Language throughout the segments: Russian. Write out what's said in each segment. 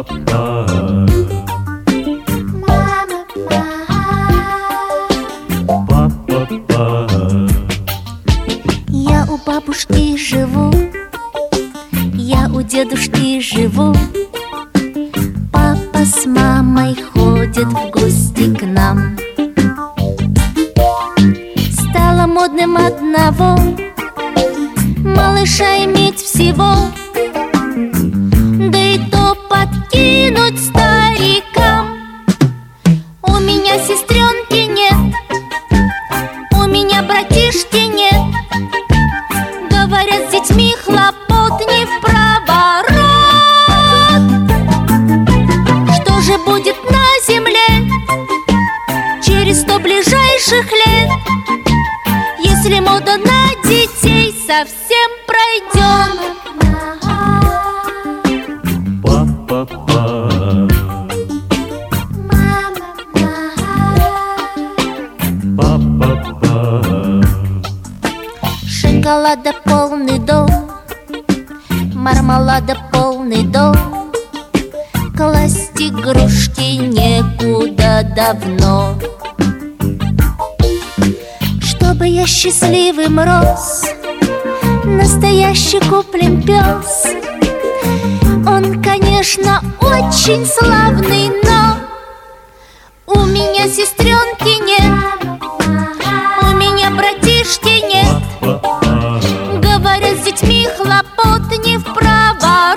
Я у бабушки живу, я у дедушки живу. Папа с мамой ходят в гости к нам. Стало модным одного малыша иметь всего, да и то подкинуть старикам. У меня сестренки нет, у меня братишки нет. Говорят, с детьми хлопот не в проворот. Что же будет на земле через 100 ближайших лет, если мода на детей совсем пройдет? Шоколада полный дом, мармелада полный дом. Класть игрушки некуда давно. Чтобы я счастливым рос, настоящий куплен пес. Он, конечно, очень славный, но у меня сестренки нет, у меня братишки нет. Говорят, с детьми хлопот не в проворот.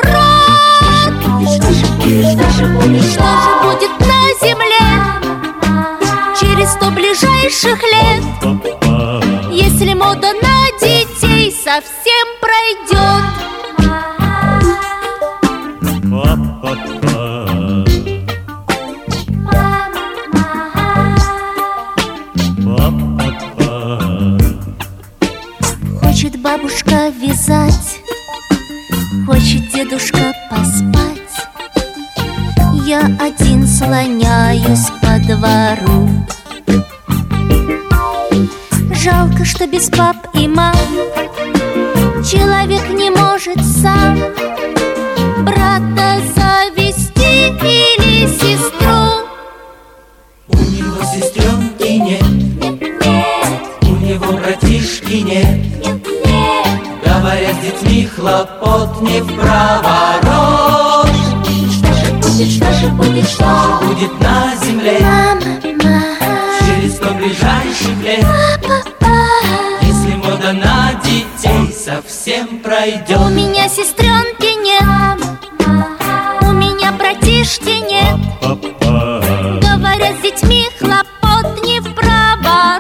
Что же будет на земле через 100 ближайших лет, если мода на детей совсем пройдет? Хочет бабушка вязать, хочет дедушка поспать. Я один слоняюсь по двору. Жалко, что без пап и мам человек не может сам брата завести или сестру. У него сестренки нет, у него братишки нет. Говорят, с детьми хлопот не в проворот. Что же будет на земле через 100 ближайших лет, если мода на детей совсем пройдет? У меня сестренки нет, у меня братишки нет. Говорят, с детьми хлопот не в проворот.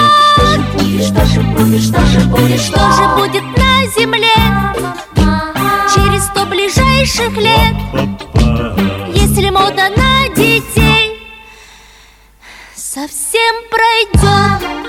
Что же будет на земле через 100 ближайших лет, если мода на детей совсем пройдет?